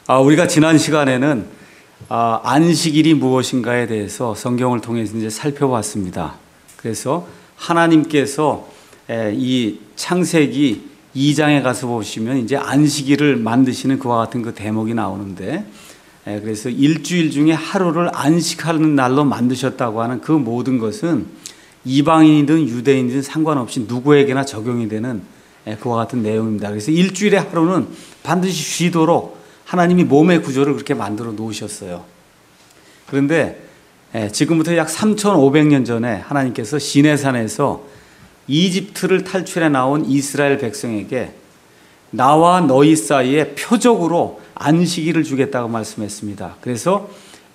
우리가 지난 시간에는 안식일이 무엇인가에 대해서 성경을 통해서 이제 살펴봤습니다. 그래서 하나님께서 이 창세기 2장에 가서 보시면 이제 안식일을 만드시는 그와 같은 그 대목이 나오는데, 그래서 일주일 중에 하루를 안식하는 날로 만드셨다고 하는 그 모든 것은 이방인이든 유대인이든 상관없이 누구에게나 적용이 되는 그와 같은 내용입니다. 그래서 일주일의 하루는 반드시 쉬도록 하나님이 몸의 구조를 그렇게 만들어 놓으셨어요. 그런데 지금부터 약 3,500년 전에 하나님께서 시내산에서 이집트를 탈출해 나온 이스라엘 백성에게 나와 너희 사이에 표적으로 안식일을 주겠다고 말씀했습니다. 그래서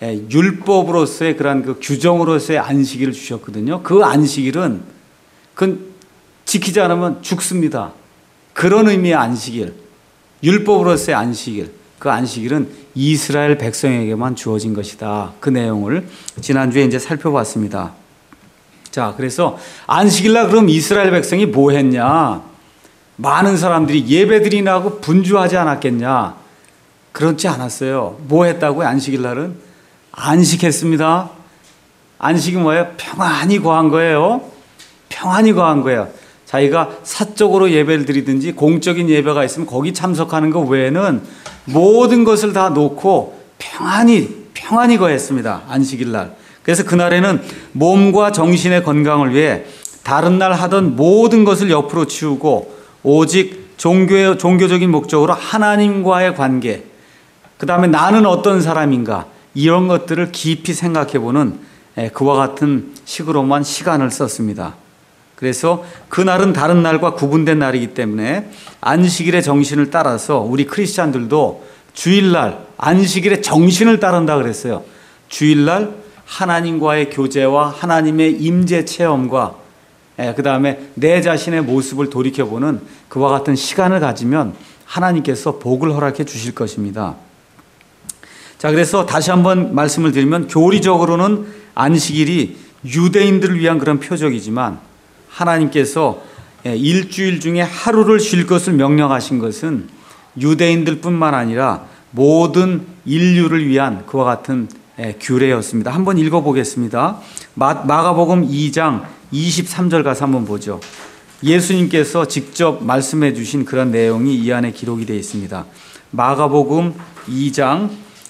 율법으로서의 그러한 그 규정으로서의 안식일을 주셨거든요. 그 안식일은 그건 지키지 않으면 죽습니다. 그런 의미의 안식일, 율법으로서의 안식일, 그 안식일은 이스라엘 백성에게만 주어진 것이다. 그 내용을 지난주에 이제 살펴봤습니다. 자, 그래서 안식일날 그럼 이스라엘 백성이 뭐 했냐? 많은 사람들이 예배드리나 하고 분주하지 않았겠냐? 그렇지 않았어요. 뭐 했다고요? 안식일날은? 안식했습니다. 안식이 뭐예요? 평안히 거한 거예요. 평안히 거한 거예요. 자기가 사적으로 예배를 드리든지 공적인 예배가 있으면 거기 참석하는 것 외에는 모든 것을 다 놓고 평안히 거했습니다. 안식일날. 그래서 그날에는 몸과 정신의 건강을 위해 다른 날 하던 모든 것을 옆으로 치우고 오직 종교적인 목적으로 하나님과의 관계, 그 다음에 나는 어떤 사람인가, 이런 것들을 깊이 생각해보는 그와 같은 식으로만 시간을 썼습니다. 그래서 그날은 다른 날과 구분된 날이기 때문에 안식일의 정신을 따라서 우리 크리스찬들도 주일날 안식일의 정신을 따른다 그랬어요. 주일날 하나님과의 교제와 하나님의 임재 체험과 그 다음에 내 자신의 모습을 돌이켜보는 그와 같은 시간을 가지면 하나님께서 복을 허락해 주실 것입니다. 자, 그래서 다시 한번 말씀을 드리면 교리적으로는 안식일이 유대인들을 위한 그런 표적이지만 하나님께서 일주일 중에 하루를 쉴 것을 명령하신 것은 유대인들 뿐만 아니라 모든 인류를 위한 그와 같은 규례였습니다. 한번 읽어보겠습니다. 마가복음 2장 23절 가서 한번 보죠. 예수님께서 직접 말씀해 주신 그런 내용이 이 안에 기록이 되어 있습니다. 마가복음 2장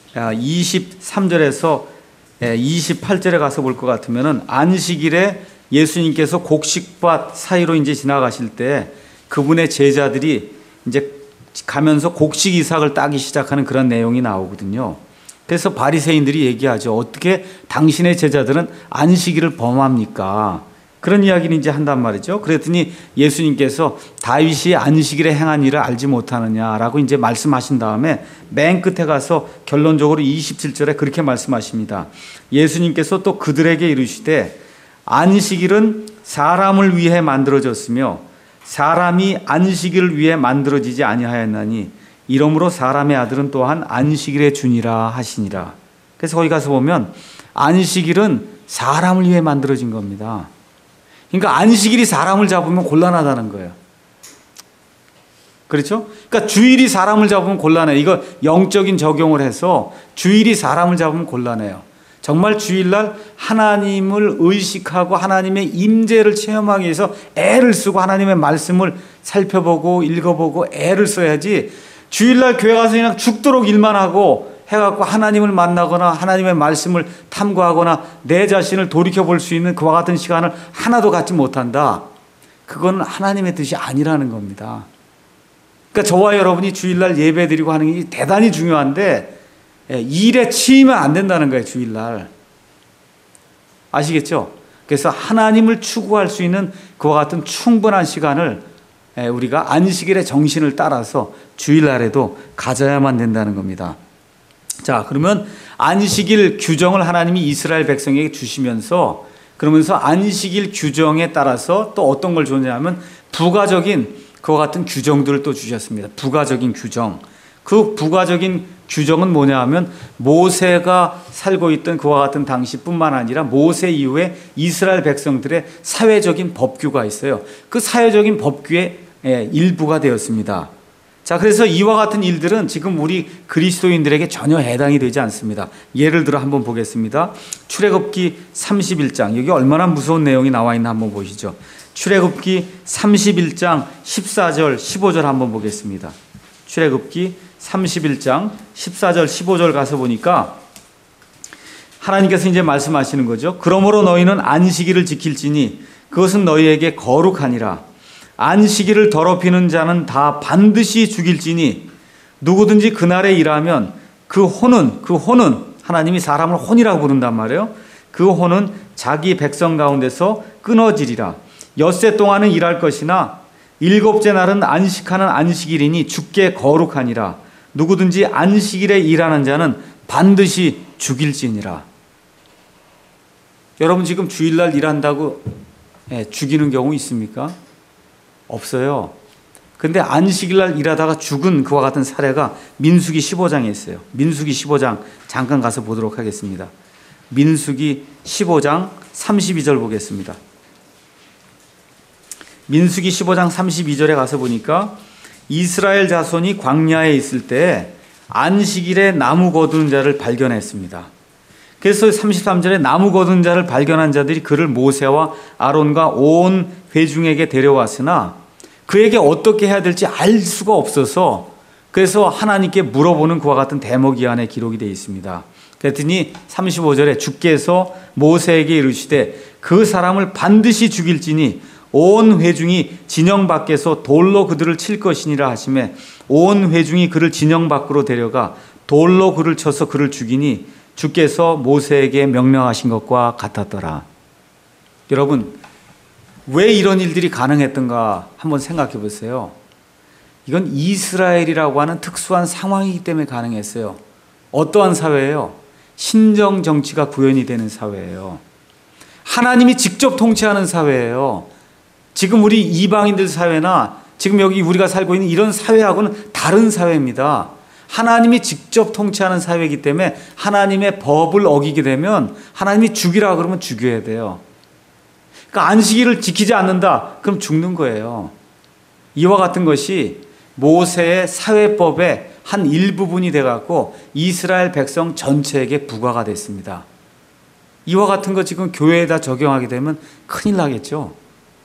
23절에서 28절에 가서 볼 것 같으면은 안식일에 예수님께서 곡식밭 사이로 이제 지나가실 때 그분의 제자들이 이제 가면서 곡식 이삭을 따기 시작하는 그런 내용이 나오거든요. 그래서 바리새인들이 얘기하죠. 어떻게 당신의 제자들은 안식일을 범합니까? 그런 이야기를 이제 한단 말이죠. 그랬더니 예수님께서 다윗이 안식일에 행한 일을 알지 못하느냐라고 이제 말씀하신 다음에 맨 끝에 가서 결론적으로 27절에 그렇게 말씀하십니다. 예수님께서 또 그들에게 이르시되 안식일은 사람을 위해 만들어졌으며 사람이 안식일을 위해 만들어지지 아니하였나니 이러므로 사람의 아들은 또한 안식일의 주니라 하시니라. 그래서 거기 가서 보면 안식일은 사람을 위해 만들어진 겁니다. 그러니까 안식일이 사람을 잡으면 곤란하다는 거예요. 그렇죠? 그러니까 주일이 사람을 잡으면 곤란해요. 이거 영적인 적용을 해서 주일이 사람을 잡으면 곤란해요. 정말 주일날 하나님을 의식하고 하나님의 임재를 체험하기 위해서 애를 쓰고 하나님의 말씀을 살펴보고 읽어보고 애를 써야지, 주일날 교회 가서 그냥 죽도록 일만 하고 해갖고 하나님을 만나거나 하나님의 말씀을 탐구하거나 내 자신을 돌이켜볼 수 있는 그와 같은 시간을 하나도 갖지 못한다. 그건 하나님의 뜻이 아니라는 겁니다. 그러니까 저와 여러분이 주일날 예배드리고 하는 게 대단히 중요한데 일에 치이면 안 된다는 거예요. 주일날. 아시겠죠? 그래서 하나님을 추구할 수 있는 그와 같은 충분한 시간을 우리가 안식일의 정신을 따라서 주일날에도 가져야만 된다는 겁니다. 자, 그러면 안식일 규정을 하나님이 이스라엘 백성에게 주시면서 그러면서 안식일 규정에 따라서 또 어떤 걸 줬냐면 부가적인 그와 같은 규정들을 또 주셨습니다. 부가적인 규정. 그 부가적인 규정은 뭐냐 하면 모세가 살고 있던 그와 같은 당시뿐만 아니라 모세 이후에 이스라엘 백성들의 사회적인 법규가 있어요. 그 사회적인 법규의 일부가 되었습니다. 자, 그래서 이와 같은 일들은 지금 우리 그리스도인들에게 전혀 해당이 되지 않습니다. 예를 들어 한번 보겠습니다. 출애굽기 31장, 여기 얼마나 무서운 내용이 나와 있나 한번 보시죠. 출애굽기 31장 14절 15절 한번 보겠습니다. 출애굽기 31장 14절 15절 가서 보니까 하나님께서 이제 말씀하시는 거죠. 그러므로 너희는 안식일을 지킬지니 그것은 너희에게 거룩하니라. 안식일을 더럽히는 자는 다 반드시 죽일지니 누구든지 그날에 일하면 그 혼은 하나님이 사람을 혼이라고 부른단 말이에요. 그 혼은 자기 백성 가운데서 끊어지리라. 엿새 동안은 일할 것이나 일곱째 날은 안식하는 안식일이니 주께 거룩하니라. 누구든지 안식일에 일하는 자는 반드시 죽일지니라. 여러분 지금 주일날 일한다고 죽이는 경우 있습니까? 없어요. 근데 안식일날 일하다가 죽은 그와 같은 사례가 민수기 15장에 있어요. 민수기 15장 잠깐 가서 보도록 하겠습니다. 민수기 15장 32절 보겠습니다. 민수기 15장 32절에 가서 보니까 이스라엘 자손이 광야에 있을 때 안식일에 나무 거두는 자를 발견했습니다. 그래서 33절에 나무 거둔 자를 발견한 자들이 그를 모세와 아론과 온 회중에게 데려왔으나 그에게 어떻게 해야 될지 알 수가 없어서 그래서 하나님께 물어보는 그와 같은 대목이 안에 기록이 되어 있습니다. 그랬더니 35절에 주께서 모세에게 이르시되 그 사람을 반드시 죽일지니 온 회중이 진영 밖에서 돌로 그들을 칠 것이니라 하시매 온 회중이 그를 진영 밖으로 데려가 돌로 그를 쳐서 그를 죽이니 주께서 모세에게 명령하신 것과 같았더라. 여러분 왜 이런 일들이 가능했던가 한번 생각해 보세요. 이건 이스라엘이라고 하는 특수한 상황이기 때문에 가능했어요. 어떠한 사회예요? 신정 정치가 구현이 되는 사회예요. 하나님이 직접 통치하는 사회예요. 지금 우리 이방인들 사회나 지금 여기 우리가 살고 있는 이런 사회하고는 다른 사회입니다. 하나님이 직접 통치하는 사회이기 때문에 하나님의 법을 어기게 되면 하나님이 죽이라 그러면 죽여야 돼요. 그러니까 안식일을 지키지 않는다 그럼 죽는 거예요. 이와 같은 것이 모세의 사회법의 한 일부분이 돼갖고 이스라엘 백성 전체에게 부과가 됐습니다. 이와 같은 거 지금 교회에다 적용하게 되면 큰일 나겠죠.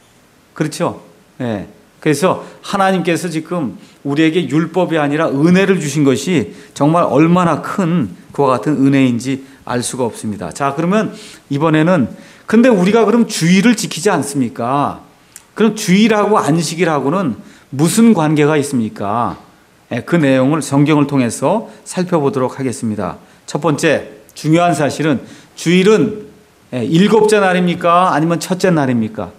그렇죠? 네. 그래서 하나님께서 지금 우리에게 율법이 아니라 은혜를 주신 것이 정말 얼마나 큰 그와 같은 은혜인지 알 수가 없습니다. 자, 그러면 이번에는 근데 우리가 그럼 주일을 지키지 않습니까? 그럼 주일하고 안식일하고는 무슨 관계가 있습니까? 그 내용을 성경을 통해서 살펴보도록 하겠습니다. 첫 번째 중요한 사실은 주일은 일곱째 날입니까? 아니면 첫째 날입니까?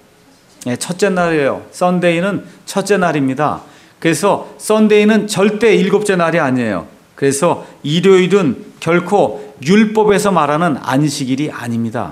첫째 날이에요. 썬데이는 첫째 날입니다. 그래서 썬데이는 절대 일곱째 날이 아니에요. 그래서 일요일은 결코 율법에서 말하는 안식일이 아닙니다.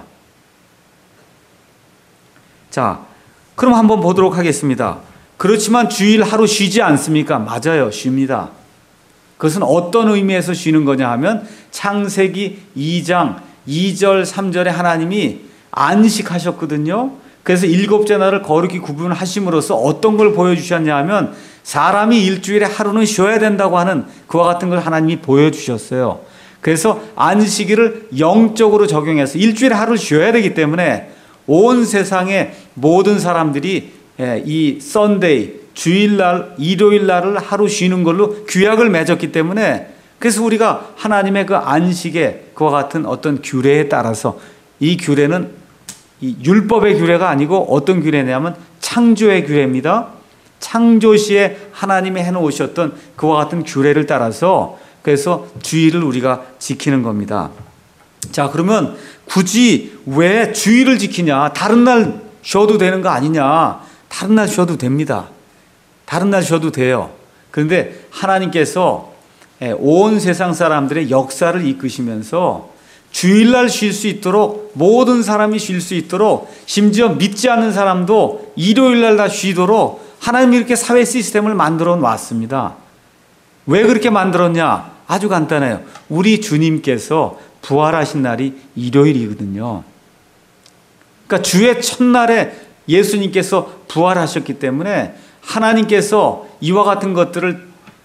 자, 그럼 한번 보도록 하겠습니다. 그렇지만 주일 하루 쉬지 않습니까? 맞아요. 쉽니다. 그것은 어떤 의미에서 쉬는 거냐 하면 창세기 2장 2절 3절에 하나님이 안식하셨거든요. 그래서 일곱째 날을 거룩히 구분하심으로써 어떤 걸 보여주셨냐 하면 사람이 일주일에 하루는 쉬어야 된다고 하는 그와 같은 걸 하나님이 보여주셨어요. 그래서 안식일을 영적으로 적용해서 일주일에 하루를 쉬어야 되기 때문에 온 세상의 모든 사람들이 이 썬데이, 주일날, 일요일날을 하루 쉬는 걸로 규약을 맺었기 때문에 그래서 우리가 하나님의 그 안식에 그와 같은 어떤 규례에 따라서 이 규례는 이 율법의 규례가 아니고 어떤 규례냐면 창조의 규례입니다. 창조시에 하나님이 해놓으셨던 그와 같은 규례를 따라서 그래서 주일을 우리가 지키는 겁니다. 자, 그러면 굳이 왜 주일을 지키냐? 다른 날 쉬어도 되는 거 아니냐? 다른 날 쉬어도 됩니다. 다른 날 쉬어도 돼요. 그런데 하나님께서 온 세상 사람들의 역사를 이끄시면서 주일날 쉴 수 있도록 모든 사람이 쉴 수 있도록 심지어 믿지 않는 사람도 일요일날 다 쉬도록 하나님이 이렇게 사회 시스템을 만들어 놨습니다. 왜 그렇게 만들었냐? 아주 간단해요. 우리 주님께서 부활하신 날이 일요일이거든요. 그러니까 주의 첫날에 예수님께서 부활하셨기 때문에 하나님께서 이와 같은 것들을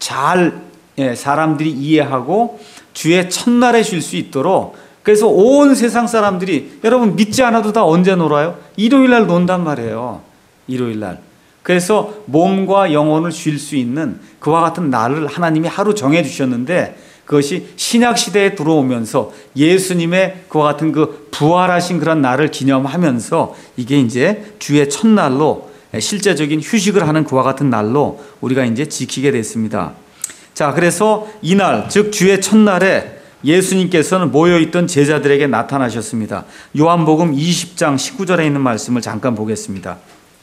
잘 사람들이 이해하고 주의 첫날에 쉴 수 있도록, 그래서 온 세상 사람들이, 여러분 믿지 않아도 다 언제 놀아요? 일요일 날 논단 말이에요. 일요일 날. 그래서 몸과 영혼을 쉴 수 있는 그와 같은 날을 하나님이 하루 정해 주셨는데, 그것이 신약 시대에 들어오면서 예수님의 그와 같은 그 부활하신 그런 날을 기념하면서 이게 이제 주의 첫날로, 실제적인 휴식을 하는 그와 같은 날로 우리가 이제 지키게 됐습니다. 자, 그래서 이날, 즉 주의 첫날에 예수님께서는 모여있던 제자들에게 나타나셨습니다. 요한복음 20장 19절에 있는 말씀을 잠깐 보겠습니다.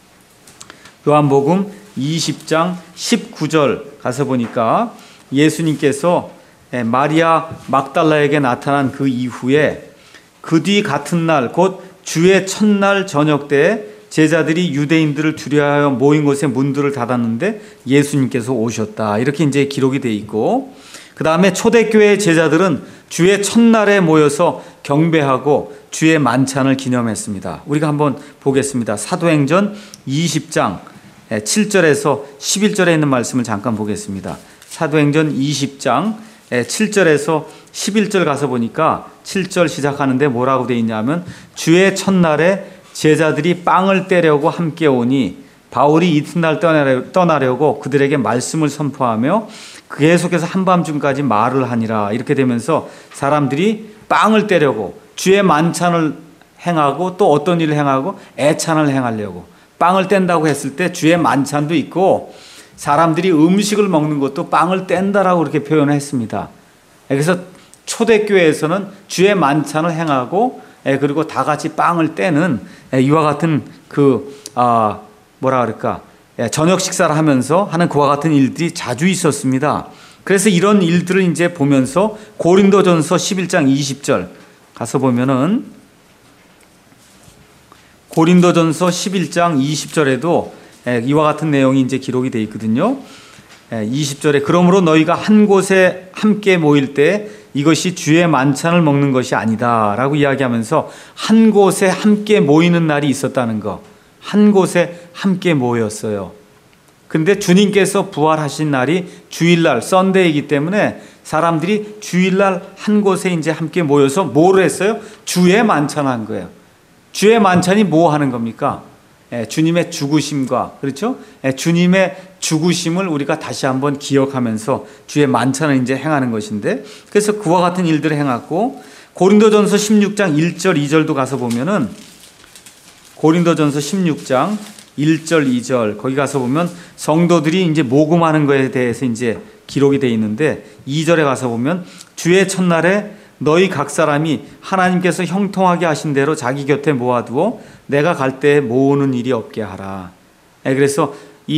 요한복음 20장 19절 가서 보니까 예수님께서 마리아 막달라에게 나타난 그 이후에 그 뒤 같은 날, 곧 주의 첫날 저녁 때에 제자들이 유대인들을 두려워하여 모인 곳에 문들을 닫았는데 예수님께서 오셨다. 이렇게 이제 기록이 되어 있고, 그 다음에 초대교회의 제자들은 주의 첫날에 모여서 경배하고 주의 만찬을 기념했습니다. 우리가 한번 보겠습니다. 사도행전 20장 7절에서 11절에 있는 말씀을 잠깐 보겠습니다. 사도행전 20장 7절에서 11절 가서 보니까 7절 시작하는데 뭐라고 되어 있냐면, 주의 첫날에 제자들이 빵을 떼려고 함께 오니 바울이 이튿날 떠나려고 그들에게 말씀을 선포하며 계속해서 한밤중까지 말을 하니라. 이렇게 되면서 사람들이 빵을 떼려고 주의 만찬을 행하고 또 어떤 일을 행하고 애찬을 행하려고, 빵을 뗀다고 했을 때 주의 만찬도 있고 사람들이 음식을 먹는 것도 빵을 뗀다라고 이렇게 표현을 했습니다. 그래서 초대교회에서는 주의 만찬을 행하고 그리고 다 같이 빵을 떼는 이와 같은 저녁 식사를 하면서 하는 그와 같은 일들이 자주 있었습니다. 그래서 이런 일들을 이제 보면서 고린도전서 11장 20절 가서 보면은, 고린도전서 11장 20절에도 이와 같은 내용이 이제 기록이 되어 있거든요. 20절에 그러므로 너희가 한 곳에 함께 모일 때 이것이 주의 만찬을 먹는 것이 아니다 라고 이야기하면서 한 곳에 함께 모이는 날이 있었다는 거, 한 곳에 함께 모였어요. 근데 주님께서 부활하신 날이 주일날 썬데이이기 때문에 사람들이 주일날 한 곳에 이제 함께 모여서 뭐를 했어요? 주의 만찬한 거예요. 주의 만찬이 뭐 하는 겁니까? 주님의 죽으심과, 그렇죠? 주님의 죽으심을 우리가 다시 한번 기억하면서 주의 만찬을 이제 행하는 것인데, 그래서 그와 같은 일들을 행했고, 고린도전서 16장 1절 2절도 가서 보면은, 고린도전서 16장 1절 2절 거기 가서 보면 성도들이 이제 모금하는 것에 대해서 이제 기록이 되어 있는데, 2절에 가서 보면 주의 첫날에 너희 각 사람이 하나님께서 형통하게 하신 대로 자기 곁에 모아두어 내가 갈 때 모으는 일이 없게 하라. 그래서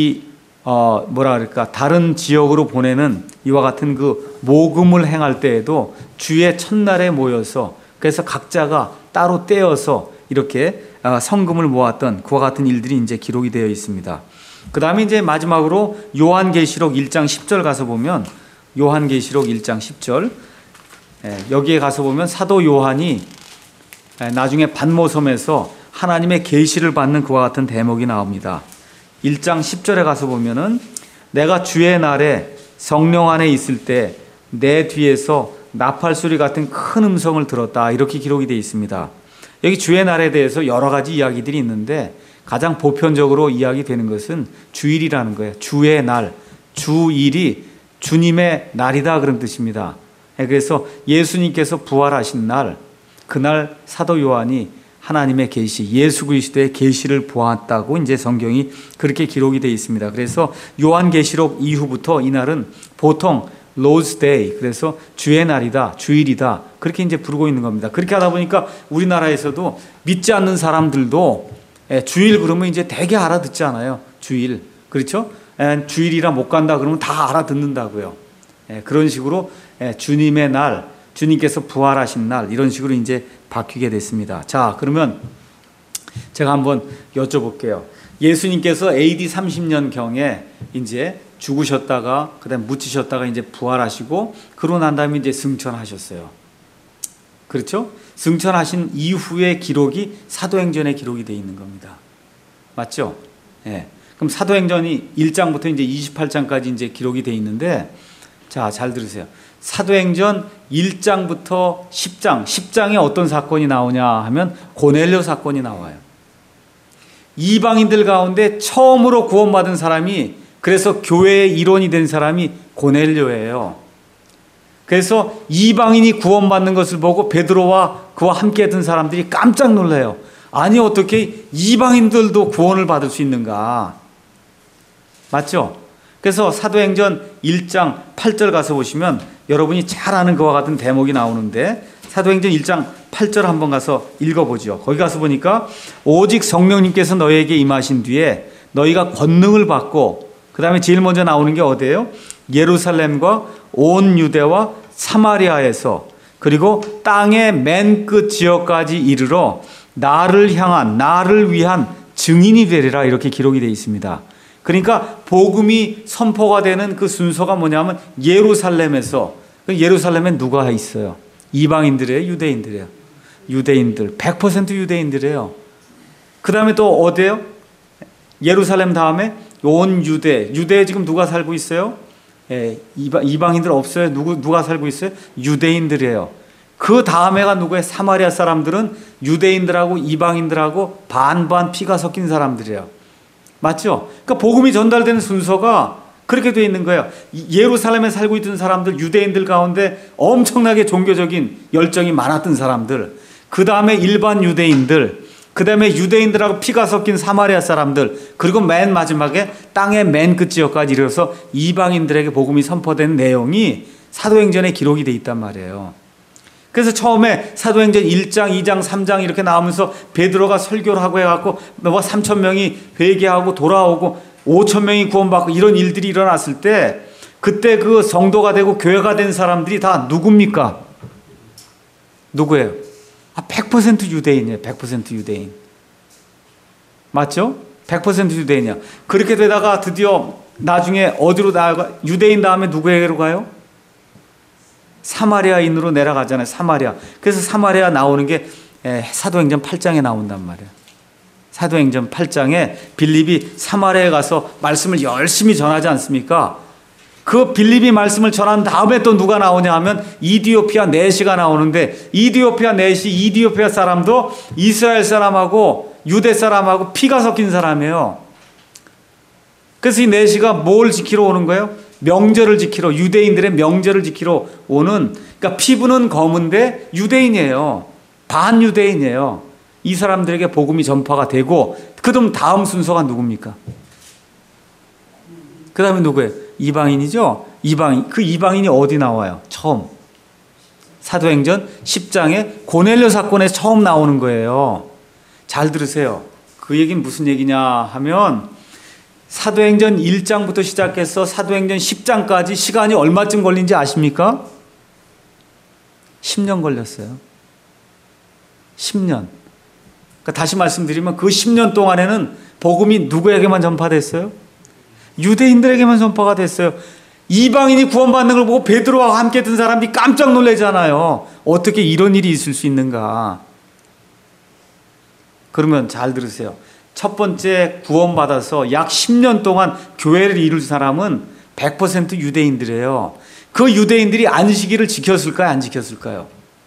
다른 지역으로 보내는 이와 같은 그 모금을 행할 때에도 주의 첫날에 모여서, 그래서 각자가 따로 떼어서 이렇게 성금을 모았던 그와 같은 일들이 이제 기록이 되어 있습니다. 그 다음에 이제 마지막으로 요한계시록 1장 10절 가서 보면, 요한계시록 1장 10절 여기에 가서 보면 사도 요한이 나중에 반모섬에서 하나님의 계시를 받는 그와 같은 대목이 나옵니다. 1장 10절에 가서 보면은 내가 주의 날에 성령 안에 있을 때 내 뒤에서 나팔 소리 같은 큰 음성을 들었다. 이렇게 기록이 되어 있습니다. 여기 주의 날에 대해서 여러 가지 이야기들이 있는데 가장 보편적으로 이야기되는 것은 주일이라는 거예요. 주의 날, 주일이 주님의 날이다 그런 뜻입니다. 그래서 예수님께서 부활하신 날, 그날 사도 요한이 하나님의 계시, 예수 그리스도의 계시를 보았다고 이제 성경이 그렇게 기록이 되어 있습니다. 그래서 요한계시록 이후부터 이날은 보통 Lord's Day, 그래서 주의 날이다, 주일이다 그렇게 이제 부르고 있는 겁니다. 그렇게 하다 보니까 우리나라에서도 믿지 않는 사람들도 주일 그러면 이제 되게 알아듣잖아요. 주일, 그렇죠? 주일이라 못 간다 그러면 다 알아듣는다고요. 그런 식으로 주님의 날, 주님께서 부활하신 날, 이런 식으로 이제 바뀌게 됐습니다. 자, 그러면 제가 한번 여쭤볼게요. 예수님께서 AD 30년경에 이제 죽으셨다가 그다음 묻히셨다가 이제 부활하시고 그러고 난 다음에 이제 승천하셨어요. 그렇죠? 승천하신 이후의 기록이 사도행전에 기록이 되어 있는 겁니다. 맞죠? 예. 그럼 사도행전이 1장부터 이제 28장까지 이제 기록이 돼 있는데, 자, 잘 들으세요. 사도행전 1장부터 10장, 10장에 어떤 사건이 나오냐 하면 고넬료 사건이 나와요. 이방인들 가운데 처음으로 구원받은 사람이, 그래서 교회의 일원이 된 사람이 고넬료예요. 그래서 이방인이 구원받는 것을 보고 베드로와 그와 함께 했던 사람들이 깜짝 놀라요. 아니, 어떻게 이방인들도 구원을 받을 수 있는가? 맞죠? 그래서 사도행전 1장 8절 가서 보시면 여러분이 잘 아는 그와 같은 대목이 나오는데, 사도행전 1장 8절 한번 가서 읽어보죠. 거기 가서 보니까 오직 성령님께서 너희에게 임하신 뒤에 너희가 권능을 받고, 그 다음에 제일 먼저 나오는 게 어디예요? 예루살렘과 온 유대와 사마리아에서 그리고 땅의 맨 끝 지역까지 이르러 나를 위한 증인이 되리라, 이렇게 기록이 되어 있습니다. 그러니까 복음이 선포가 되는 그 순서가 뭐냐면 예루살렘에서, 예루살렘엔 누가 있어요? 이방인들이에요, 유대인들이에요? 유대인들, 100% 유대인들이에요. 그 다음에 또 어디예요? 예루살렘 다음에 온 유대에 지금 누가 살고 있어요? 이방인들 없어요. 누가 살고 있어요? 유대인들이에요. 그 다음에가 누구예요? 사마리아 사람들은 유대인들하고 이방인들하고 반반 피가 섞인 사람들이에요. 맞죠? 그러니까 복음이 전달되는 순서가 그렇게 되어 있는 거예요. 예루살렘에 살고 있던 사람들, 유대인들 가운데 엄청나게 종교적인 열정이 많았던 사람들, 그 다음에 일반 유대인들, 그 다음에 유대인들하고 피가 섞인 사마리아 사람들, 그리고 맨 마지막에 땅의 맨 끝 지역까지 이르러서 이방인들에게 복음이 선포된 내용이 사도행전에 기록이 돼 있단 말이에요. 그래서 처음에 사도행전 1장, 2장, 3장 이렇게 나오면서 베드로가 설교를 하고 해갖고 3,000명이 회개하고 돌아오고 5,000명이 구원받고 이런 일들이 일어났을 때, 그때 그 성도가 되고 교회가 된 사람들이 다 누굽니까? 누구예요? 100% 유대인이에요. 100% 유대인. 맞죠? 100% 유대인이야. 그렇게 되다가 드디어 나중에 어디로 나가? 유대인 다음에 누구에게로 가요? 사마리아인으로 내려가잖아요. 사마리아. 그래서 사마리아 나오는 게 사도행전 8장에 나온단 말이에요. 사도행전 8장에 빌립이 사마리아에 가서 말씀을 열심히 전하지 않습니까? 그 빌립이 말씀을 전한 다음에 또 누가 나오냐 하면 이디오피아 내시가 나오는데, 이디오피아 내시, 이디오피아 사람도 이스라엘 사람하고 유대 사람하고 피가 섞인 사람이에요. 그래서 이 내시가 뭘 지키러 오는 거예요? 명절을 지키러, 유대인들의 명절을 지키러 오는, 그러니까 피부는 검은데 유대인이에요. 반유대인이에요. 이 사람들에게 복음이 전파가 되고, 그럼 다음 순서가 누굽니까? 그 다음에 누구예요? 이방인이죠? 이방인. 그 이방인이 어디 나와요? 처음. 사도행전 10장에 고넬료 사건에 처음 나오는 거예요. 잘 들으세요. 그 얘기는 무슨 얘기냐 하면, 사도행전 1장부터 시작해서 사도행전 10장까지 시간이 얼마쯤 걸린지 아십니까? 10년 걸렸어요. 10년. 그러니까 다시 말씀드리면 그 10년 동안에는 복음이 누구에게만 전파됐어요? 유대인들에게만 전파가 됐어요. 이방인이 구원받는 걸 보고 베드로와 함께 했던 사람들이 깜짝 놀라잖아요. 어떻게 이런 일이 있을 수 있는가? 그러면 잘 들으세요. 첫 번째 구원받아서 약 10년 동안 교회를 이룰 사람은 100% 유대인들이에요. 그 유대인들이 안식일을 지켰을까요? 안 지켰을까요?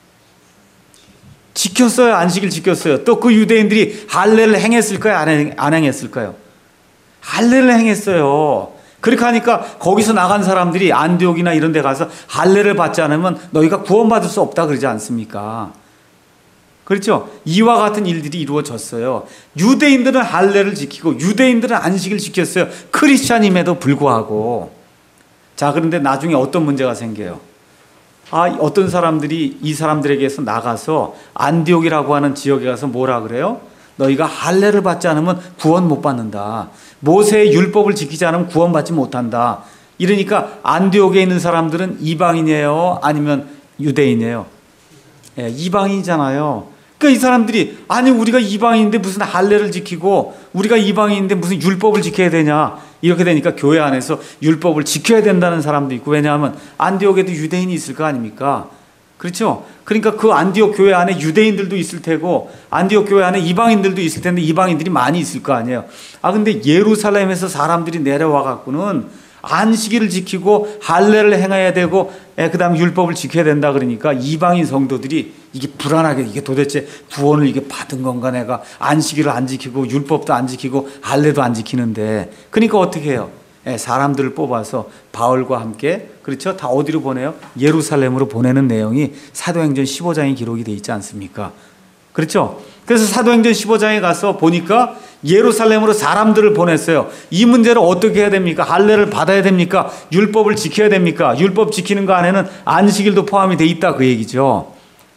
지켰어요. 안식일 지켰어요. 또 그 유대인들이 할례를 행했을까요? 안 행했을까요? 할례를 행했어요. 그렇게 하니까 거기서 나간 사람들이 안디옥이나 이런 데 가서 할례를 받지 않으면 너희가 구원받을 수 없다 그러지 않습니까? 그렇죠? 이와 같은 일들이 이루어졌어요. 유대인들은 할례를 지키고 유대인들은 안식을 지켰어요. 크리스찬임에도 불구하고. 자, 그런데 나중에 어떤 문제가 생겨요? 어떤 사람들이 이 사람들에게서 나가서 안디옥이라고 하는 지역에 가서 뭐라 그래요? 너희가 할례를 받지 않으면 구원 못 받는다. 모세의 율법을 지키지 않으면 구원받지 못한다. 이러니까 안디옥에 있는 사람들은 이방인이에요? 아니면 유대인이에요? 이방인이잖아요. 그러니까 이 사람들이, 아니 우리가 이방인인데 무슨 할례를 지키고 우리가 이방인인데 무슨 율법을 지켜야 되냐, 이렇게 되니까 교회 안에서 율법을 지켜야 된다는 사람도 있고, 왜냐하면 안디옥에도 유대인이 있을 거 아닙니까? 그렇죠? 그러니까 그 안디옥 교회 안에 유대인들도 있을 테고 안디옥 교회 안에 이방인들도 있을 텐데 이방인들이 많이 있을 거 아니에요. 근데 예루살렘에서 사람들이 내려와 갖고는 안식일을 지키고 할례를 행해야 되고 그다음 율법을 지켜야 된다 그러니까 이방인 성도들이 이게 불안하게 이게 도대체 구원을 이게 받은 건가 내가 안식일을 안 지키고 율법도 안 지키고 할례도 안 지키는데 그러니까 어떻게 해요? 사람들을 뽑아서 바울과 함께 그렇죠? 다 어디로 보내요? 예루살렘으로 보내는 내용이 사도행전 15장에 기록이 되어 있지 않습니까? 그렇죠? 그래서 사도행전 15장에 가서 보니까 예루살렘으로 사람들을 보냈어요. 이 문제를 어떻게 해야 됩니까? 할례를 받아야 됩니까? 율법을 지켜야 됩니까? 율법 지키는 거 안에는 안식일도 포함이 돼 있다 그 얘기죠.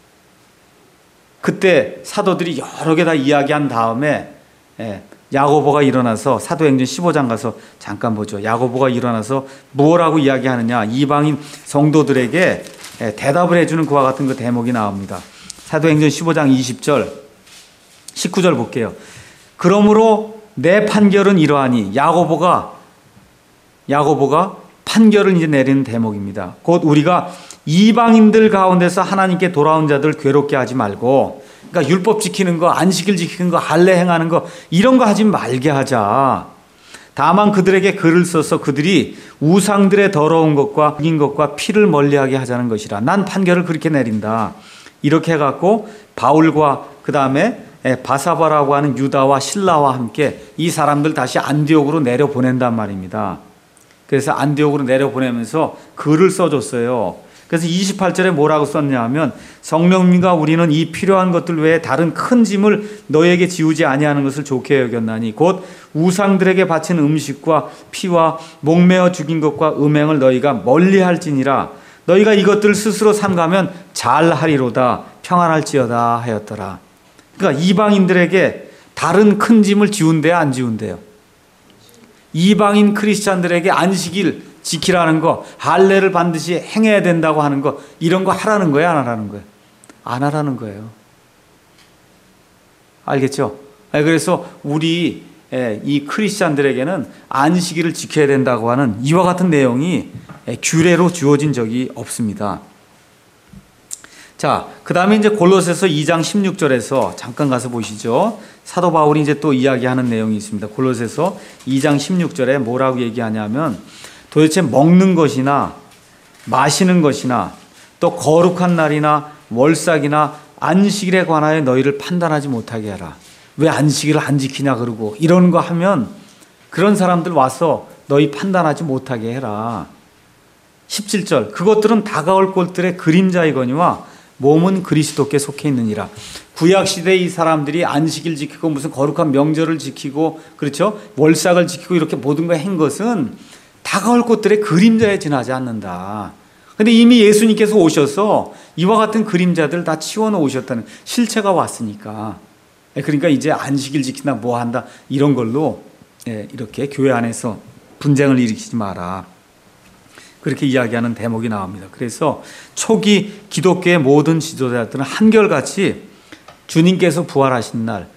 그때 사도들이 여러 개 다 이야기한 다음에 야고보가 일어나서 사도행전 15장 가서 잠깐 보죠. 야고보가 일어나서 뭐라고 이야기하느냐. 이방인 성도들에게 대답을 해주는 그와 같은 그 대목이 나옵니다. 사도행전 15장 20절 19절 볼게요. 그러므로 내 판결은 이러하니 야고보가 판결을 이제 내리는 대목입니다. 곧 우리가 이방인들 가운데서 하나님께 돌아온 자들 괴롭게 하지 말고 그러니까 율법 지키는 거, 안식일 지키는 거, 할례 행하는 거 이런 거 하지 말게 하자. 다만 그들에게 글을 써서 그들이 우상들의 더러운 것과 죽인 것과 피를 멀리하게 하자는 것이라. 난 판결을 그렇게 내린다. 이렇게 해갖고 바울과 그 다음에 바사바라고 하는 유다와 실라와 함께 이 사람들 다시 안디옥으로 내려보낸단 말입니다. 그래서 안디옥으로 내려보내면서 글을 써줬어요. 그래서 28절에 뭐라고 썼냐 하면 성령님과 우리는 이 필요한 것들 외에 다른 큰 짐을 너에게 지우지 아니하는 것을 좋게 여겼나니 곧 우상들에게 바친 음식과 피와 목매어 죽인 것과 음행을 너희가 멀리할지니라. 너희가 이것들을 스스로 삼가면 잘하리로다 평안할지어다 하였더라. 그러니까 이방인들에게 다른 큰 짐을 지운대요 안 지운대요? 이방인 크리스찬들에게 안식일 지키라는 거, 할례를 반드시 행해야 된다고 하는 거, 이런 거 하라는 거예요, 안 하라는 거예요? 안 하라는 거예요. 알겠죠? 그래서 우리 이 크리스찬들에게는 안식일을 지켜야 된다고 하는 이와 같은 내용이 규례로 주어진 적이 없습니다. 자, 그 다음에 이제 골로새서 2장 16절에서 잠깐 가서 보시죠. 사도 바울이 이제 또 이야기하는 내용이 있습니다. 골로새서 2장 16절에 뭐라고 얘기하냐면 도대체 먹는 것이나 마시는 것이나 또 거룩한 날이나 월삭이나 안식일에 관하여 너희를 판단하지 못하게 하라. 왜 안식일을 안 지키냐 그러고 이런 거 하면 그런 사람들 와서 너희 판단하지 못하게 해라. 17절 그것들은 다가올 것들의 그림자이거니와 몸은 그리스도께 속해 있느니라. 구약시대 이 사람들이 안식일 지키고 무슨 거룩한 명절을 지키고 그렇죠? 월삭을 지키고 이렇게 모든 걸 한 것은 다가올 것들의 그림자에 지나지 않는다. 근데 이미 예수님께서 오셔서 이와 같은 그림자들 다 치워놓으셨다는 실체가 왔으니까. 그러니까 이제 안식일 지킨다 뭐 한다 이런 걸로 이렇게 교회 안에서 분쟁을 일으키지 마라. 그렇게 이야기하는 대목이 나옵니다. 그래서 초기 기독교의 모든 지도자들은 한결같이 주님께서 부활하신 날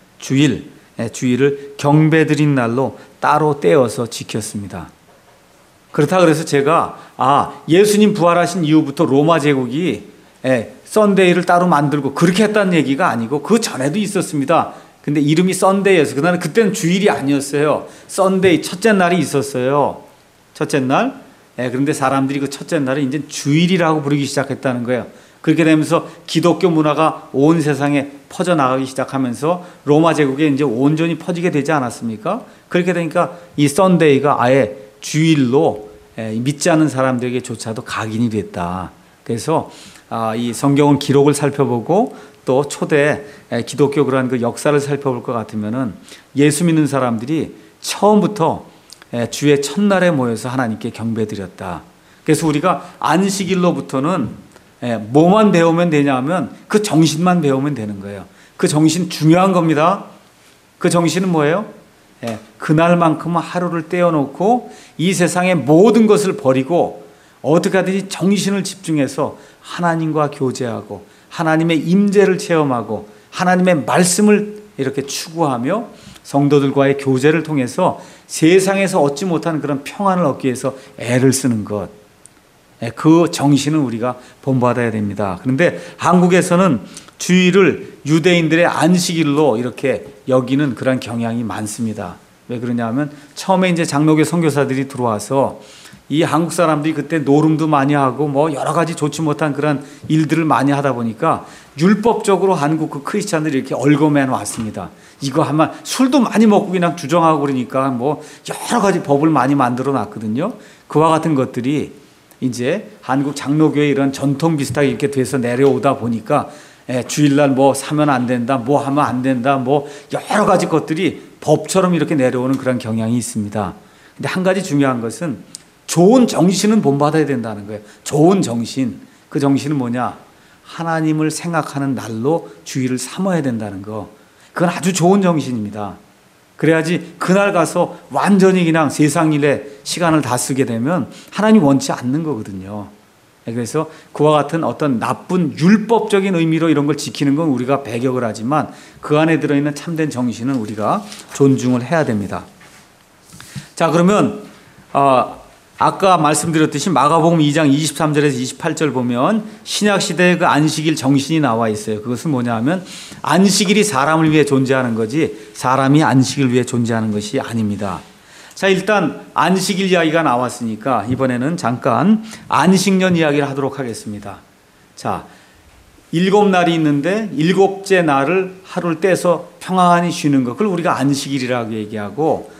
주일을 경배드린 날로 따로 떼어서 지켰습니다. 그렇다 그래서 제가 예수님 부활하신 이후부터 로마 제국이 썬데이를 따로 만들고 그렇게 했다는 얘기가 아니고 그 전에도 있었습니다. 근데 이름이 썬데이였어요. 그때는 주일이 아니었어요. 썬데이 첫째 날이 있었어요. 첫째 날. 그런데 사람들이 그 첫째 날을 이제 주일이라고 부르기 시작했다는 거예요. 그렇게 되면서 기독교 문화가 온 세상에 퍼져나가기 시작하면서 로마 제국에 이제 온전히 퍼지게 되지 않았습니까? 그렇게 되니까 이 썬데이가 아예 주일로 믿지 않는 사람들에게조차도 각인이 됐다. 그래서 이 성경은 기록을 살펴보고 또 초대 기독교 그러한 그 역사를 살펴볼 것 같으면은 예수 믿는 사람들이 처음부터 주의 첫날에 모여서 하나님께 경배드렸다. 그래서 우리가 안식일로부터는 뭐만 배우면 되냐면 그 정신만 배우면 되는 거예요. 그 정신 중요한 겁니다. 그 정신은 뭐예요? 그날만큼은 하루를 떼어놓고 이 세상의 모든 것을 버리고 어떻게 하든지 정신을 집중해서 하나님과 교제하고 하나님의 임재를 체험하고 하나님의 말씀을 이렇게 추구하며 성도들과의 교제를 통해서 세상에서 얻지 못한 그런 평안을 얻기 위해서 애를 쓰는 것. 그 정신은 우리가 본받아야 됩니다. 그런데 한국에서는 주일을 유대인들의 안식일로 이렇게 여기는 그런 경향이 많습니다. 왜 그러냐면 처음에 이제 장로교 선교사들이 들어와서 이 한국 사람들이 그때 노름도 많이 하고 뭐 여러 가지 좋지 못한 그런 일들을 많이 하다 보니까 율법적으로 한국 그 크리스찬들이 이렇게 얽어매 놨습니다. 이거 하면 술도 많이 먹고 그냥 주정하고 그러니까 뭐 여러 가지 법을 많이 만들어 놨거든요. 그와 같은 것들이 이제 한국 장로교의 이런 전통 비슷하게 이렇게 돼서 내려오다 보니까 주일날 뭐 사면 안 된다, 뭐 하면 안 된다, 뭐 여러 가지 것들이 법처럼 이렇게 내려오는 그런 경향이 있습니다. 근데 한 가지 중요한 것은 좋은 정신은 본받아야 된다는 거예요. 좋은 정신. 그 정신은 뭐냐? 하나님을 생각하는 날로 주일을 삼아야 된다는 거. 그건 아주 좋은 정신입니다. 그래야지 그날 가서 완전히 그냥 세상 일에 시간을 다 쓰게 되면 하나님 원치 않는 거거든요. 그래서 그와 같은 어떤 나쁜 율법적인 의미로 이런 걸 지키는 건 우리가 배격을 하지만 그 안에 들어있는 참된 정신은 우리가 존중을 해야 됩니다. 자, 그러면 아까 말씀드렸듯이 마가복음 2장 23절에서 28절 보면 신약시대의 그 안식일 정신이 나와 있어요. 그것은 뭐냐 하면 안식일이 사람을 위해 존재하는 거지 사람이 안식을 위해 존재하는 것이 아닙니다. 자, 일단 안식일 이야기가 나왔으니까 이번에는 잠깐 안식년 이야기를 하도록 하겠습니다. 자, 7날이 있는데 7째 날을 하루를 떼서 평안히 쉬는 것, 그걸 우리가 안식일이라고 얘기하고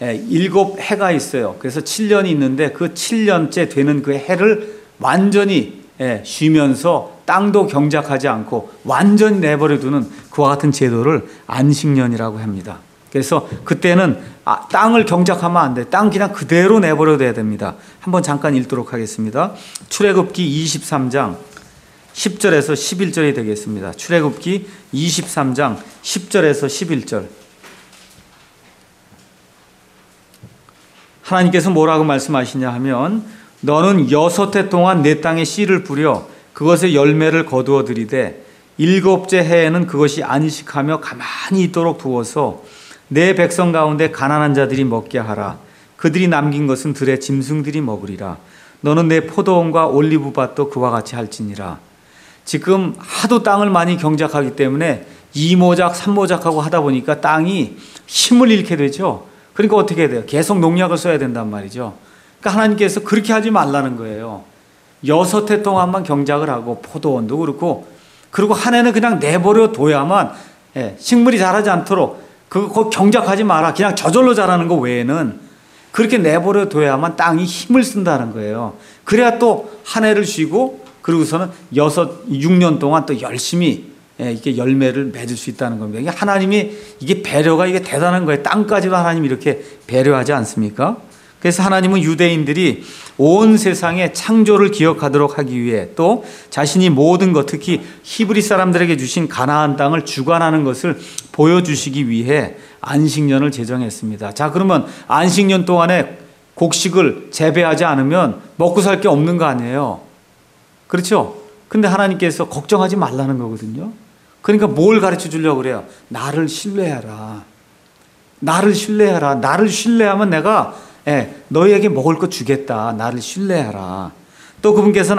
7해가 있어요. 그래서 7년이 있는데 그 7년째 되는 그 해를 완전히 쉬면서 땅도 경작하지 않고 완전히 내버려 두는 그와 같은 제도를 안식년이라고 합니다. 그래서 그때는 땅을 경작하면 안 돼. 땅 그냥 그대로 내버려 둬야 됩니다. 한번 잠깐 읽도록 하겠습니다. 출애굽기 23장 10절에서 11절이 되겠습니다. 출애굽기 23장 10절에서 11절. 하나님께서 뭐라고 말씀하시냐 하면 너는 6해 동안 내 땅에 씨를 뿌려 그것의 열매를 거두어 들이되 7째 해에는 그것이 안식하며 가만히 있도록 두어서 내 백성 가운데 가난한 자들이 먹게 하라. 그들이 남긴 것은 들의 짐승들이 먹으리라. 너는 내 포도원과 올리브밭도 그와 같이 할지니라. 지금 하도 땅을 많이 경작하기 때문에 2모작 3모작하고 하다 보니까 땅이 힘을 잃게 되죠. 그러니까 어떻게 해야 돼요? 계속 농약을 써야 된단 말이죠. 그러니까 하나님께서 그렇게 하지 말라는 거예요. 6해 동안만 경작을 하고 포도원도 그렇고 그리고 한 해는 그냥 내버려 둬야만 식물이 자라지 않도록 그거 경작하지 마라. 그냥 저절로 자라는 거 외에는 그렇게 내버려 둬야만 땅이 힘을 쓴다는 거예요. 그래야 또 한 해를 쉬고 그러고서는 6년 동안 또 열심히 이게 열매를 맺을 수 있다는 겁니다. 이게 하나님이 이게 배려가 이게 대단한 거예요. 땅까지도 하나님이 이렇게 배려하지 않습니까? 그래서 하나님은 유대인들이 온 세상의 창조를 기억하도록 하기 위해 또 자신이 모든 것, 특히 히브리 사람들에게 주신 가나안 땅을 주관하는 것을 보여주시기 위해 안식년을 제정했습니다. 자, 그러면 안식년 동안에 곡식을 재배하지 않으면 먹고 살 게 없는 거 아니에요? 그렇죠? 근데 하나님께서 걱정하지 말라는 거거든요. 그러니까 뭘 가르쳐 주려고 그래요? 나를 신뢰하라. 나를 신뢰하라. 나를 신뢰하면 내가 너희에게 먹을 거 주겠다. 나를 신뢰하라. 또 그분께서는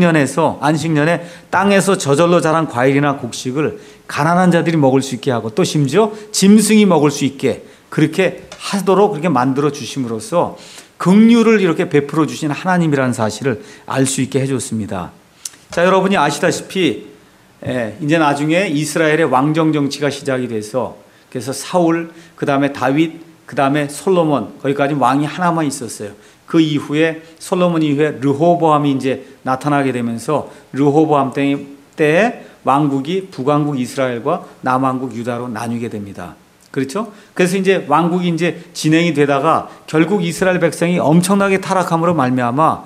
안식년에 땅에서 저절로 자란 과일이나 곡식을 가난한 자들이 먹을 수 있게 하고 또 심지어 짐승이 먹을 수 있게 그렇게 하도록 그렇게 만들어 주심으로써 긍휼을 이렇게 베풀어 주신 하나님이라는 사실을 알 수 있게 해줬습니다. 자, 여러분이 아시다시피 이제 나중에 이스라엘의 왕정 정치가 시작이 돼서 그래서 사울, 그 다음에 다윗, 그 다음에 솔로몬, 거기까지 왕이 하나만 있었어요. 그 이후에 솔로몬 이후에 르호보암이 이제 나타나게 되면서 르호보암 때에 왕국이 북왕국 이스라엘과 남왕국 유다로 나뉘게 됩니다. 그렇죠? 그래서 이제 왕국이 이제 진행이 되다가 결국 이스라엘 백성이 엄청나게 타락함으로 말미암아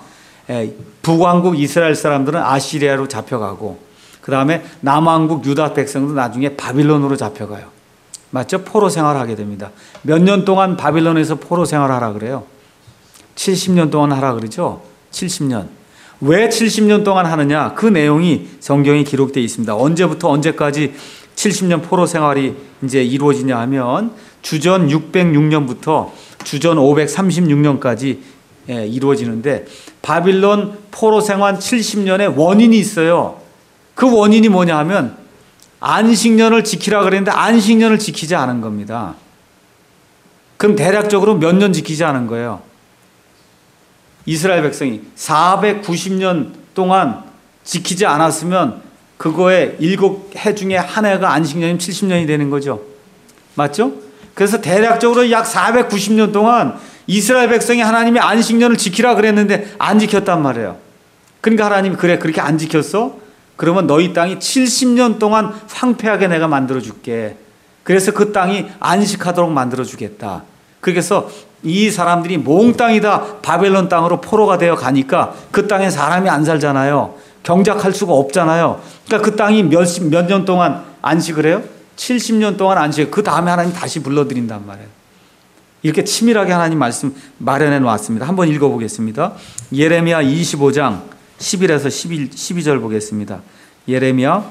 북왕국 이스라엘 사람들은 아시리아로 잡혀가고 그 다음에 남왕국 유다 백성도 나중에 바빌론으로 잡혀가요. 맞죠? 포로 생활하게 됩니다. 몇 년 동안 바빌론에서 포로 생활하라 그래요? 70년 동안 하라 그러죠? 70년. 왜 70년 동안 하느냐? 그 내용이 성경에 기록되어 있습니다. 언제부터 언제까지 70년 포로 생활이 이제 이루어지냐 하면 주전 606년부터 주전 536년까지 이루어지는데 바빌론 포로 생활 70년의 원인이 있어요. 그 원인이 뭐냐 하면 안식년을 지키라 그랬는데 안식년을 지키지 않은 겁니다. 그럼 대략적으로 몇 년 지키지 않은 거예요? 이스라엘 백성이 490년 동안 지키지 않았으면 그거에 7해 중에 한 해가 안식년이면 70년이 되는 거죠. 맞죠? 그래서 대략적으로 약 490년 동안 이스라엘 백성이 하나님이 안식년을 지키라 그랬는데 안 지켰단 말이에요. 그러니까 하나님이 그래 그렇게 안 지켰어? 그러면 너희 땅이 70년 동안 황폐하게 내가 만들어줄게. 그래서 그 땅이 안식하도록 만들어주겠다. 그래서 이 사람들이 몽땅이다 바벨론 땅으로 포로가 되어 가니까 그 땅에 사람이 안 살잖아요. 경작할 수가 없잖아요. 그러니까 그 땅이 몇 년 동안 안식을 해요? 70년 동안 안식을. 그 다음에 하나님 다시 불러드린단 말이에요. 이렇게 치밀하게 하나님 말씀 마련해 놓았습니다. 한번 읽어보겠습니다. 예레미야 25장 11에서 12절 보겠습니다. 예레미야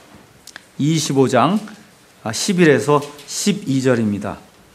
25장 11에서 12절입니다.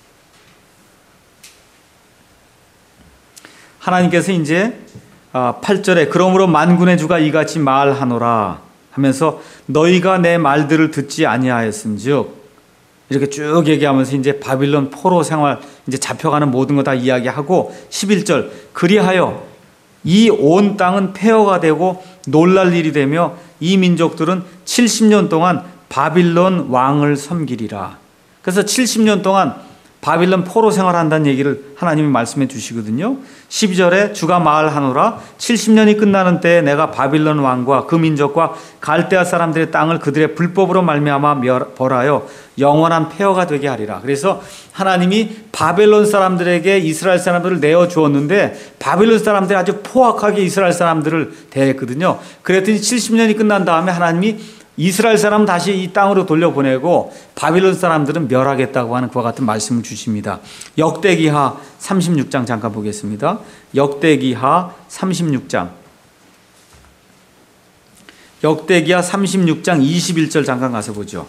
하나님께서 이제 8절에 그러므로 만군의 주가 이같이 말하노라 하면서 너희가 내 말들을 듣지 아니하였은즉 이렇게 쭉 얘기하면서 이제 바빌론 포로 생활 이제 잡혀가는 모든 거 다 이야기하고 11절 그리하여 이 온 땅은 폐허가 되고 놀랄 일이 되며 이 민족들은 70년 동안 바빌론 왕을 섬기리라. 그래서 70년 동안 바빌론 포로 생활한다는 얘기를 하나님이 말씀해 주시거든요. 12절에 주가 말하노라 70년이 끝나는 때에 내가 바빌론 왕과 그 민족과 갈대아 사람들의 땅을 그들의 불법으로 말미암아 벌하여 영원한 폐허가 되게 하리라. 그래서 하나님이 바벨론 사람들에게 이스라엘 사람들을 내어주었는데 바벨론 사람들이 아주 포악하게 이스라엘 사람들을 대했거든요. 그랬더니 70년이 끝난 다음에 하나님이 이스라엘 사람 다시 이 땅으로 돌려보내고 바빌론 사람들은 멸하겠다고 하는 그와 같은 말씀을 주십니다. 역대기하 36장 잠깐 보겠습니다. 역대기하 36장 역대기하 36장 21절 잠깐 가서 보죠.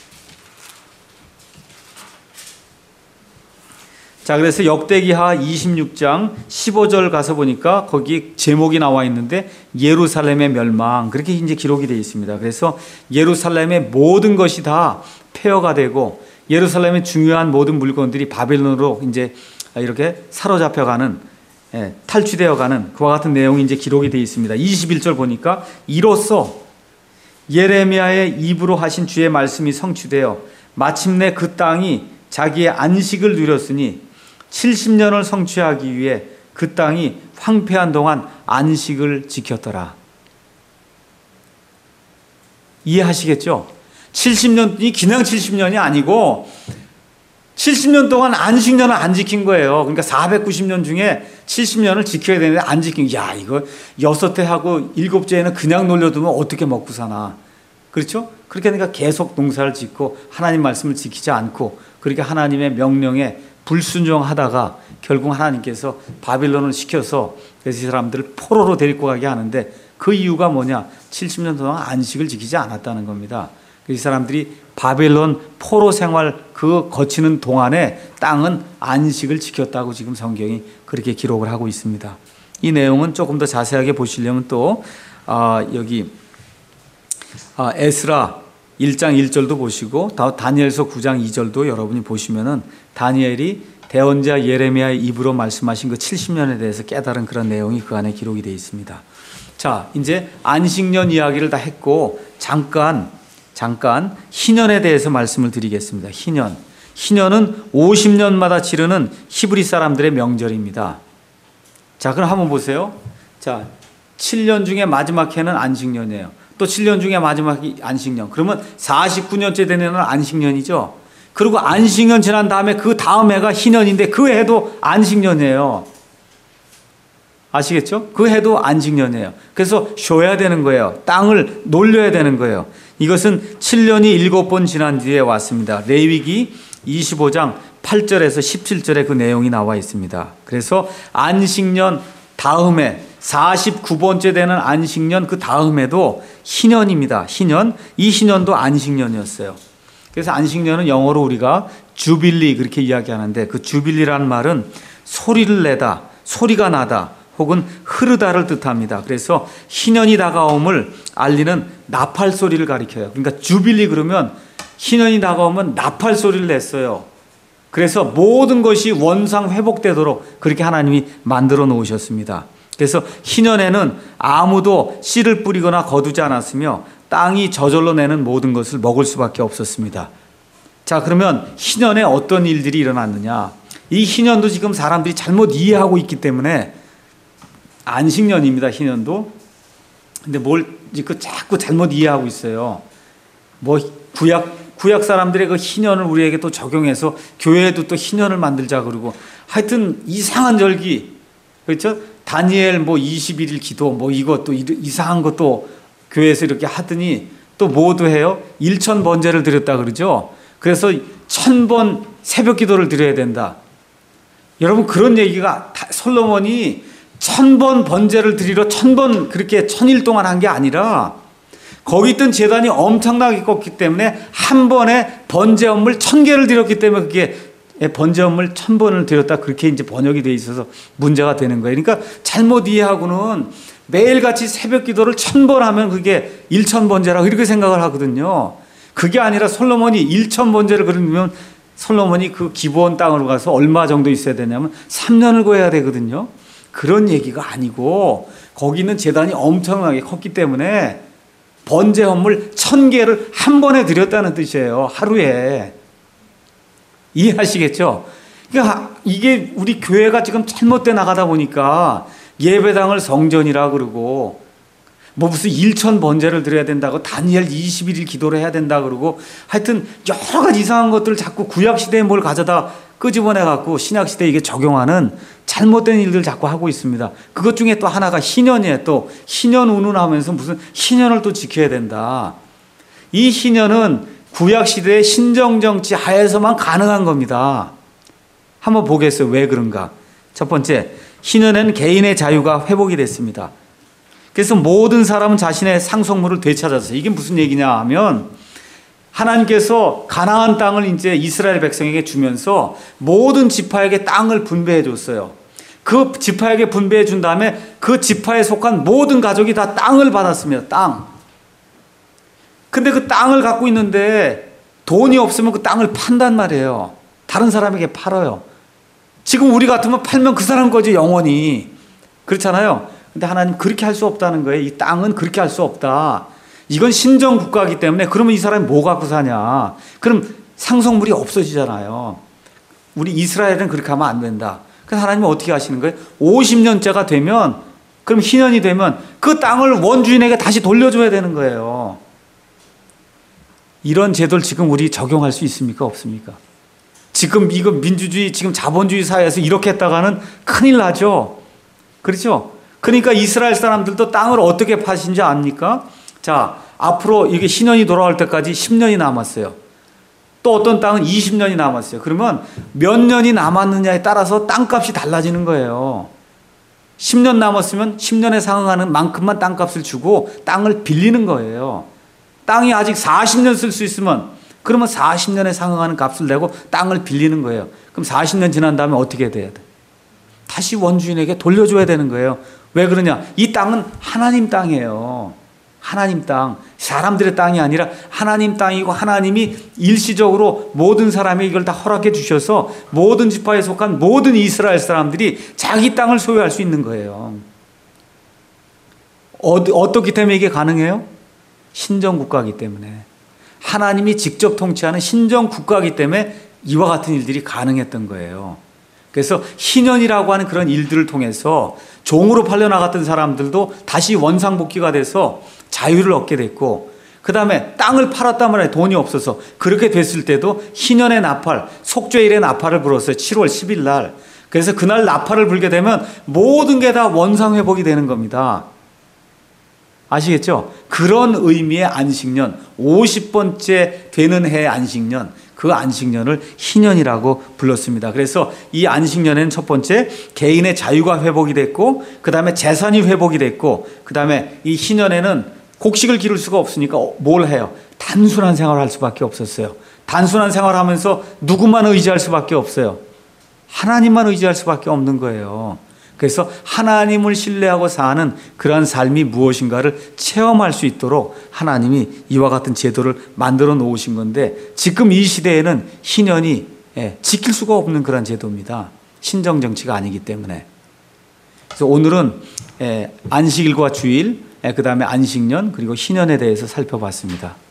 자, 그래서 역대기하 26장 15절 가서 보니까 거기 제목이 나와 있는데 예루살렘의 멸망 그렇게 이제 기록이 되어 있습니다. 그래서 예루살렘의 모든 것이 다 폐허가 되고 예루살렘의 중요한 모든 물건들이 바벨론으로 이제 이렇게 사로잡혀가는 탈취되어가는 그와 같은 내용이 이제 기록이 되어 있습니다. 21절 보니까 이로써 예레미야의 입으로 하신 주의 말씀이 성취되어 마침내 그 땅이 자기의 안식을 누렸으니 70년을 성취하기 위해 그 땅이 황폐한 동안 안식을 지켰더라. 이해하시겠죠? 70년이 그냥 70년이 아니고 70년 동안 안식년을 안 지킨 거예요. 그러니까 490년 중에 70년을 지켜야 되는데 안 지킨 야 이거 6해 하고 7째에는 그냥 놀려두면 어떻게 먹고 사나. 그렇죠? 그렇게 하니까 계속 농사를 짓고 하나님 말씀을 지키지 않고 그렇게 하나님의 명령에 불순종하다가 결국 하나님께서 바빌론을 시켜서 그래서 이 사람들을 포로로 데리고 가게 하는데 그 이유가 뭐냐? 70년 동안 안식을 지키지 않았다는 겁니다. 이 사람들이 바벨론 포로 생활 그 거치는 동안에 땅은 안식을 지켰다고 지금 성경이 그렇게 기록을 하고 있습니다. 이 내용은 조금 더 자세하게 보시려면 또 여기 에스라 1장 1절도 보시고 다니엘서 9장 2절도 여러분이 보시면은 다니엘이 대언자 예레미야의 입으로 말씀하신 그 70년에 대해서 깨달은 그런 내용이 그 안에 기록이 되어 있습니다. 자, 이제 안식년 이야기를 다 했고 잠깐 희년에 대해서 말씀을 드리겠습니다. 희년은 50년마다 치르는 히브리 사람들의 명절입니다. 자, 그럼 한번 보세요. 자, 7년 중에 마지막 해는 안식년이에요. 또 7년 중에 마지막이 안식년. 그러면 49년째 되는 해는 안식년이죠. 그리고 안식년 지난 다음에 그 다음 해가 희년인데 그 해도 안식년이에요. 아시겠죠? 그 해도 안식년이에요. 그래서 쉬어야 되는 거예요. 땅을 놀려야 되는 거예요. 이것은 7년이 7번 지난 뒤에 왔습니다. 레위기 25장 8절에서 17절에 그 내용이 나와 있습니다. 그래서 안식년 다음에 49번째 되는 안식년 그 다음에도 희년입니다. 희년. 이 희년도 안식년이었어요. 그래서 안식년은 영어로 우리가 주빌리 그렇게 이야기하는데 그 주빌리라는 말은 소리를 내다, 소리가 나다, 혹은 흐르다를 뜻합니다. 그래서 희년이 다가옴을 알리는 나팔 소리를 가리켜요. 그러니까 주빌리 그러면 희년이 다가오면 나팔 소리를 냈어요. 그래서 모든 것이 원상 회복되도록 그렇게 하나님이 만들어 놓으셨습니다. 그래서 희년에는 아무도 씨를 뿌리거나 거두지 않았으며 땅이 저절로 내는 모든 것을 먹을 수밖에 없었습니다. 자, 그러면 희년에 어떤 일들이 일어났느냐? 이 희년도 지금 사람들이 잘못 이해하고 있기 때문에 안식년입니다. 희년도. 근데 자꾸 잘못 이해하고 있어요. 구약 사람들의 그 희년을 우리에게 또 적용해서 교회에도 또 희년을 만들자 그러고 하여튼 이상한 절기, 그렇죠? 다니엘 21일 기도 이것도 이상한 것도 교회에서 이렇게 하더니 또 뭐도 해요? 1000번제를 드렸다 그러죠. 그래서 1000번 새벽 기도를 드려야 된다. 여러분, 그런 얘기가 솔로몬이 1000번 번제를 드리러 1000번 그렇게 1000일 동안 한 게 아니라 거기 있던 제단이 엄청나게 컸기 때문에 한 번에 번제업물 1000개를 드렸기 때문에 그게 번제업물 1000번을 드렸다, 그렇게 이제 번역이 돼 있어서 문제가 되는 거예요. 그러니까 잘못 이해하고는 매일같이 새벽 기도를 1000번 하면 그게 1000번제라고 이렇게 생각을 하거든요. 그게 아니라 솔로몬이 1000번제를 그러면 솔로몬이 그 기브온 땅으로 가서 얼마 정도 있어야 되냐면 3년을 거해야 되거든요. 그런 얘기가 아니고 거기 있는 제단이 엄청나게 컸기 때문에 번제 헌물 1000개를 한 번에 드렸다는 뜻이에요. 하루에. 이해하시겠죠? 그러니까 이게 우리 교회가 지금 잘못돼 나가다 보니까 예배당을 성전이라 그러고 무슨 1000번제를 드려야 된다고 다니엘 21일 기도를 해야 된다 그러고 하여튼 여러 가지 이상한 것들을 자꾸 구약시대에 뭘 가져다 끄집어내 갖고 신약시대에 이게 적용하는 잘못된 일들 자꾸 하고 있습니다. 그것 중에 또 하나가 희년이에요. 또 희년 운운하면서 무슨 희년을 또 지켜야 된다. 이 희년은 구약시대의 신정정치 하에서만 가능한 겁니다. 한번 보겠어요. 왜 그런가? 첫 번째, 희년에는 개인의 자유가 회복이 됐습니다. 그래서 모든 사람은 자신의 상속물을 되찾았어요. 이게 무슨 얘기냐 하면 하나님께서 가나안 땅을 이제 이스라엘 백성에게 주면서 모든 지파에게 땅을 분배해 줬어요. 그 지파에게 분배해 준 다음에 그 지파에 속한 모든 가족이 다 땅을 받았습니다. 땅. 근데 그 땅을 갖고 있는데 돈이 없으면 그 땅을 판단 말이에요. 다른 사람에게 팔아요. 지금 우리 같으면 팔면 그 사람 거지 영원히. 그렇잖아요. 근데 하나님 그렇게 할 수 없다는 거예요. 이 땅은 그렇게 할 수 없다. 이건 신정 국가이기 때문에 그러면 이 사람이 뭐 갖고 사냐. 그럼 상속물이 없어지잖아요. 우리 이스라엘은 그렇게 하면 안 된다. 그래서 하나님은 어떻게 하시는 거예요? 50년째가 되면, 그럼 희년이 되면 그 땅을 원주인에게 다시 돌려줘야 되는 거예요. 이런 제도를 지금 우리 적용할 수 있습니까? 없습니까? 지금 이거 민주주의, 지금 자본주의 사회에서 이렇게 했다가는 큰일 나죠. 그렇죠? 그러니까 이스라엘 사람들도 땅을 어떻게 파신지 압니까? 자, 앞으로 이게 신년이 돌아올 때까지 10년이 남았어요. 또 어떤 땅은 20년이 남았어요. 그러면 몇 년이 남았느냐에 따라서 땅값이 달라지는 거예요. 10년 남았으면 10년에 상응하는 만큼만 땅값을 주고 땅을 빌리는 거예요. 땅이 아직 40년 쓸 수 있으면 그러면 40년에 상응하는 값을 내고 땅을 빌리는 거예요. 그럼 40년 지난 다음에 어떻게 돼야 돼? 다시 원주인에게 돌려줘야 되는 거예요. 왜 그러냐? 이 땅은 하나님 땅이에요. 하나님 땅. 사람들의 땅이 아니라 하나님 땅이고 하나님이 일시적으로 모든 사람에게 이걸 다 허락해 주셔서 모든 지파에 속한 모든 이스라엘 사람들이 자기 땅을 소유할 수 있는 거예요. 어떻기 때문에 이게 가능해요? 신정국가이기 때문에. 하나님이 직접 통치하는 신정국가이기 때문에 이와 같은 일들이 가능했던 거예요. 그래서 희년이라고 하는 그런 일들을 통해서 종으로 팔려나갔던 사람들도 다시 원상복귀가 돼서 자유를 얻게 됐고, 그 다음에 땅을 팔았단 말이에요. 돈이 없어서. 그렇게 됐을 때도 희년의 나팔, 속죄일의 나팔을 불었어요. 7월 10일 날. 그래서 그날 나팔을 불게 되면 모든 게 다 원상회복이 되는 겁니다. 아시겠죠? 그런 의미의 안식년, 50번째 되는 해의 안식년, 그 안식년을 희년이라고 불렀습니다. 그래서 이 안식년에는 첫 번째 개인의 자유가 회복이 됐고, 그 다음에 재산이 회복이 됐고, 그 다음에 이 희년에는 곡식을 기를 수가 없으니까 뭘 해요? 단순한 생활을 할 수밖에 없었어요. 단순한 생활을 하면서 누구만 의지할 수밖에 없어요? 하나님만 의지할 수밖에 없는 거예요. 그래서 하나님을 신뢰하고 사는 그러한 삶이 무엇인가를 체험할 수 있도록 하나님이 이와 같은 제도를 만들어 놓으신 건데, 지금 이 시대에는 희년이 지킬 수가 없는 그런 제도입니다. 신정 정치가 아니기 때문에. 그래서 오늘은 안식일과 주일, 그 다음에 안식년, 그리고 희년에 대해서 살펴봤습니다.